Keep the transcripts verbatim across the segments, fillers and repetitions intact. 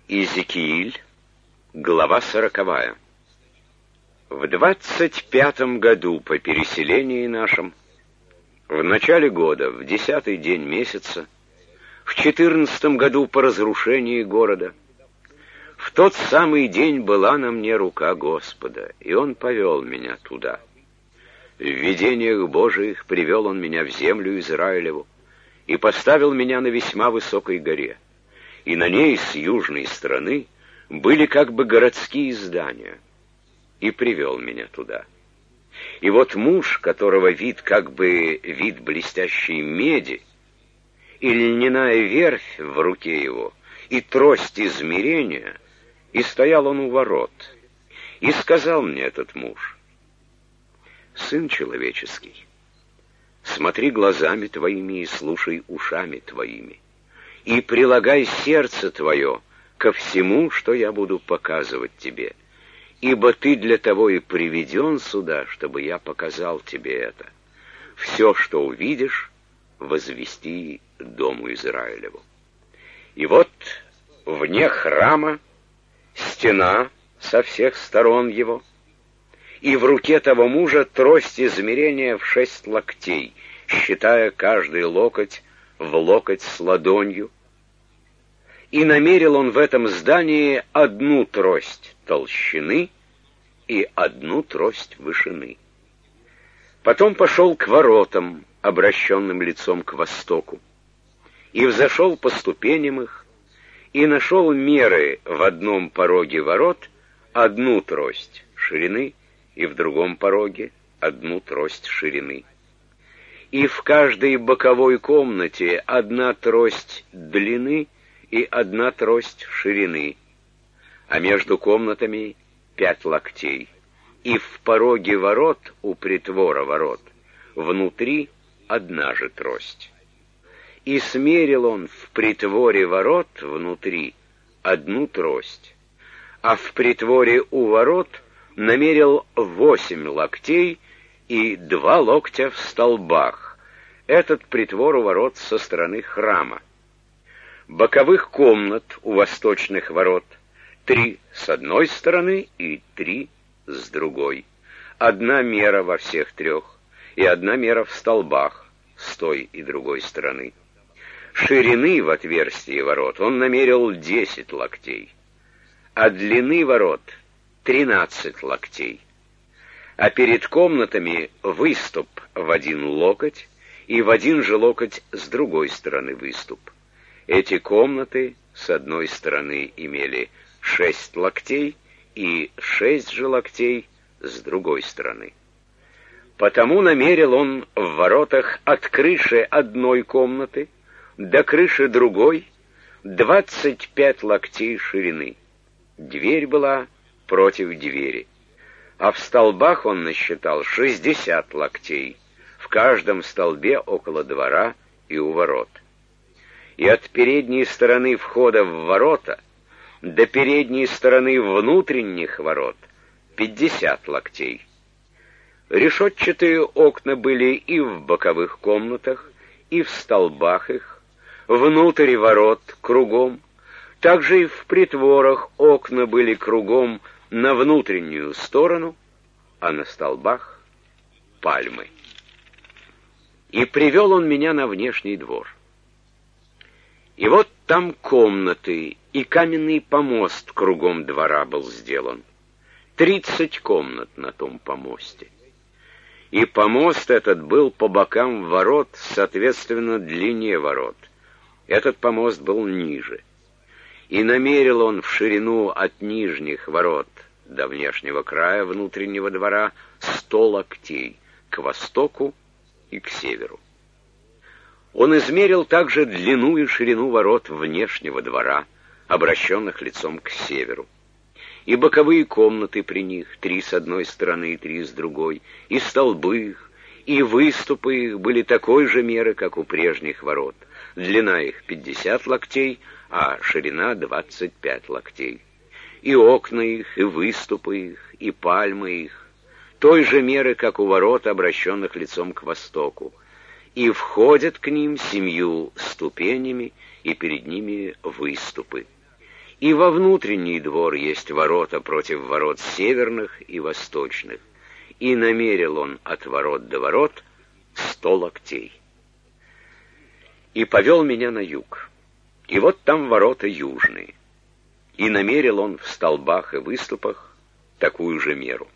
Иезекииль, глава сороковая. В двадцать пятом году по переселении нашем, в начале года, в десятый день месяца, в четырнадцатом году по разрушении города, в тот самый день была на мне рука Господа, и Он повел меня туда. В видениях Божиих привел Он меня в землю Израилеву и поставил меня на весьма высокой горе, и на ней с южной стороны были как бы городские здания, и привел меня туда. И вот муж, которого вид как бы вид блестящей меди, и льняная верфь в руке его, и трость измерения, и стоял он у ворот. И сказал мне этот муж: «Сын человеческий, смотри глазами твоими и слушай ушами твоими, и прилагай сердце твое ко всему, что я буду показывать тебе, ибо ты для того и приведен сюда, чтобы я показал тебе это. Все, что увидишь, возвести дому Израилеву». И вот вне храма стена со всех сторон его, и в руке того мужа трость измерения в шесть локтей, считая каждый локоть в локоть с ладонью. И намерил он в этом здании одну трость толщины и одну трость вышины. Потом пошел к воротам, обращенным лицом к востоку, и взошел по ступеням их, и нашел меры в одном пороге ворот одну трость ширины, и в другом пороге одну трость ширины. И в каждой боковой комнате одна трость длины и одна трость ширины, а между комнатами пять локтей. И в пороге ворот, у притвора ворот, внутри одна же трость. И смерил он в притворе ворот внутри одну трость, а в притворе у ворот намерил восемь локтей и два локтя в столбах. Этот притвор у ворот со стороны храма. Боковых комнат у восточных ворот три с одной стороны и три с другой. Одна мера во всех трех, и одна мера в столбах с той и другой стороны. Ширины в отверстии ворот он намерил десять локтей, а длины ворот тринадцать локтей. А перед комнатами выступ в один локоть, и в один же локоть с другой стороны выступ. Эти комнаты с одной стороны имели шесть локтей, и шесть же локтей с другой стороны. Потому намерил он в воротах от крыши одной комнаты до крыши другой двадцать пять локтей ширины. Дверь была против двери, а в столбах он насчитал шестьдесят локтей, в каждом столбе около двора и у ворот. И от передней стороны входа в ворота до передней стороны внутренних ворот пятьдесят локтей. Решетчатые окна были и в боковых комнатах, и в столбах их, внутрь ворот кругом. Также и в притворах окна были кругом на внутреннюю сторону, а на столбах пальмы. И привел он меня на внешний двор. И вот там комнаты, и каменный помост кругом двора был сделан. Тридцать комнат на том помосте. И помост этот был по бокам ворот, соответственно, длине ворот. Этот помост был ниже. И намерил он в ширину от нижних ворот до внешнего края внутреннего двора сто локтей, к востоку и к северу. Он измерил также длину и ширину ворот внешнего двора, обращенных лицом к северу. И боковые комнаты при них, три с одной стороны и три с другой, и столбы их, и выступы их были такой же меры, как у прежних ворот. Длина их пятьдесят локтей, а ширина двадцать пять локтей. И окна их, и выступы их, и пальмы их той же меры, как у ворот, обращенных лицом к востоку. И входят к ним семью ступенями, и перед ними выступы. И во внутренний двор есть ворота против ворот северных и восточных, и намерил он от ворот до ворот сто локтей. И повел меня на юг, и вот там ворота южные, и намерил он в столбах и выступах такую же меру.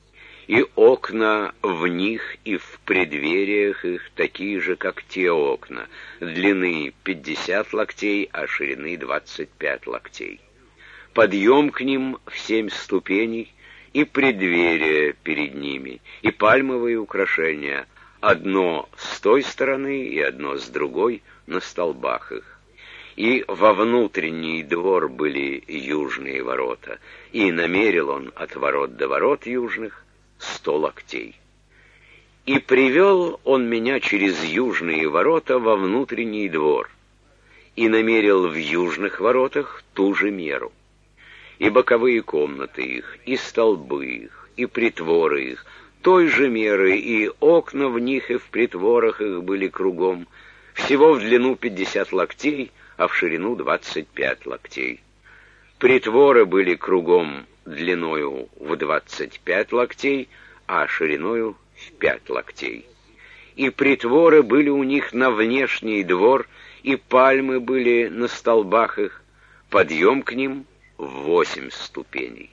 И окна в них и в преддвериях их такие же, как те окна, длины пятьдесят локтей, а ширины двадцать пять локтей. Подъем к ним в семь ступеней, и преддверие перед ними, и пальмовые украшения, одно с той стороны и одно с другой на столбах их. И во внутренний двор были южные ворота, и намерил он от ворот до ворот южных сто локтей. И привел он меня через южные ворота во внутренний двор, и намерил в южных воротах ту же меру. И боковые комнаты их, и столбы их, и притворы их той же меры, и окна в них и в притворах их были кругом, всего в длину пятьдесят локтей, а в ширину двадцать пять локтей. Притворы были кругом длиною в двадцать пять локтей, а шириною в пять локтей. И притворы были у них на внешний двор, и пальмы были на столбах их, подъем к ним в восемь ступеней.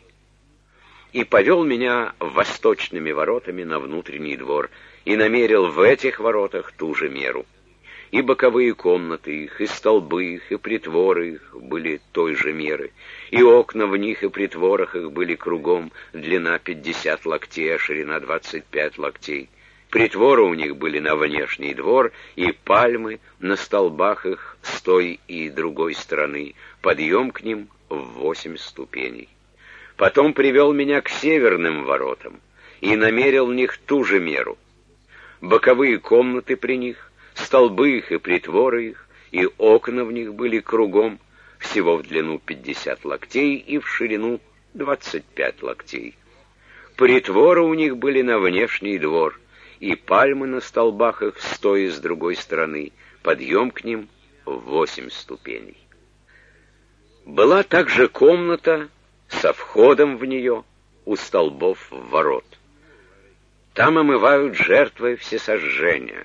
И повел меня восточными воротами на внутренний двор, и намерил в этих воротах ту же меру. И боковые комнаты их, и столбы их, и притворы их были той же меры, и окна в них и притворах их были кругом, длина пятьдесят локтей, а ширина двадцать пять локтей. Притворы у них были на внешний двор, и пальмы на столбах их с той и другой стороны, подъем к ним в восемь ступеней. Потом привел меня к северным воротам, и намерил в них ту же меру. Боковые комнаты при них, столбы их и притворы их, и окна в них были кругом, всего в длину пятьдесят локтей и в ширину двадцать пять локтей. Притворы у них были на внешний двор, и пальмы на столбах их с той и с другой стороны, подъем к ним в восемь ступеней. Была также комната со входом в нее у столбов ворот. Там омывают жертвы всесожжения.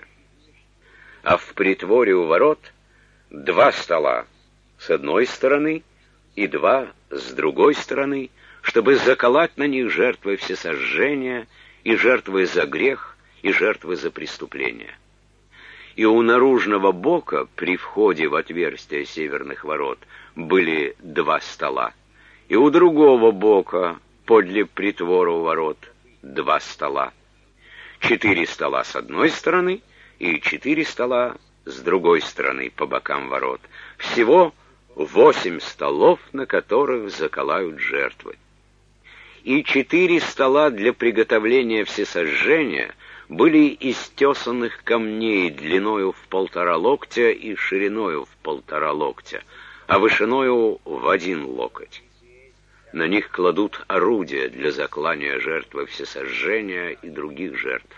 А в притворе у ворот два стола с одной стороны и два с другой стороны, чтобы заколоть на них жертвы всесожжения и жертвы за грех и жертвы за преступление. И у наружного бока при входе в отверстие северных ворот были два стола, и у другого бока подле притвора у ворот два стола. Четыре стола с одной стороны и четыре стола с другой стороны по бокам ворот. Всего восемь столов, на которых заколают жертвы. И четыре стола для приготовления всесожжения были из тесанных камней длиною в полтора локтя и шириною в полтора локтя, а вышиною в один локоть. На них кладут орудия для заклания жертвы всесожжения и других жертв.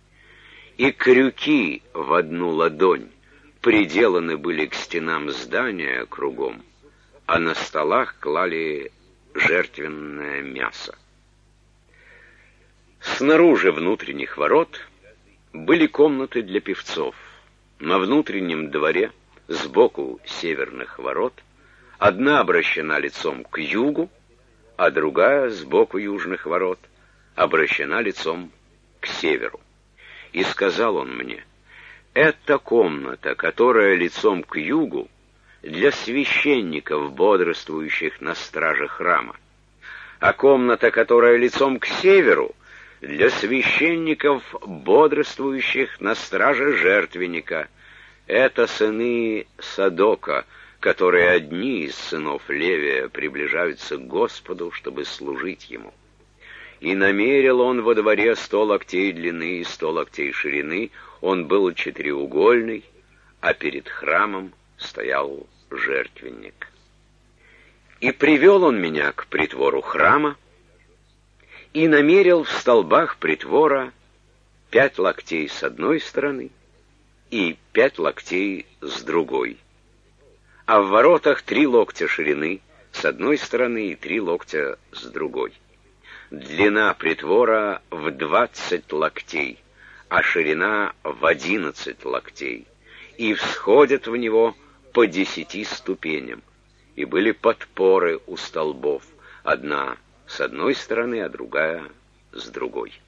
И крюки в одну ладонь приделаны были к стенам здания кругом, а на столах клали жертвенное мясо. Снаружи внутренних ворот были комнаты для певцов. На внутреннем дворе, сбоку северных ворот, одна обращена лицом к югу, а другая, сбоку южных ворот, обращена лицом к северу. И сказал он мне: «Это комната, которая лицом к югу, для священников, бодрствующих на страже храма, а комната, которая лицом к северу, для священников, бодрствующих на страже жертвенника. Это сыны Садока, которые одни из сынов Левия приближаются к Господу, чтобы служить ему. И намерил он во дворе сто локтей длины и сто локтей ширины, он был четыреугольный, а перед храмом стоял жертвенник. И привел он меня к притвору храма, и намерил в столбах притвора пять локтей с одной стороны и пять локтей с другой, а в воротах три локтя ширины с одной стороны и три локтя с другой. Длина притвора в двадцать локтей, а ширина в одиннадцать локтей, и всходят в него по десяти ступеням, и были подпоры у столбов, одна с одной стороны, а другая с другой.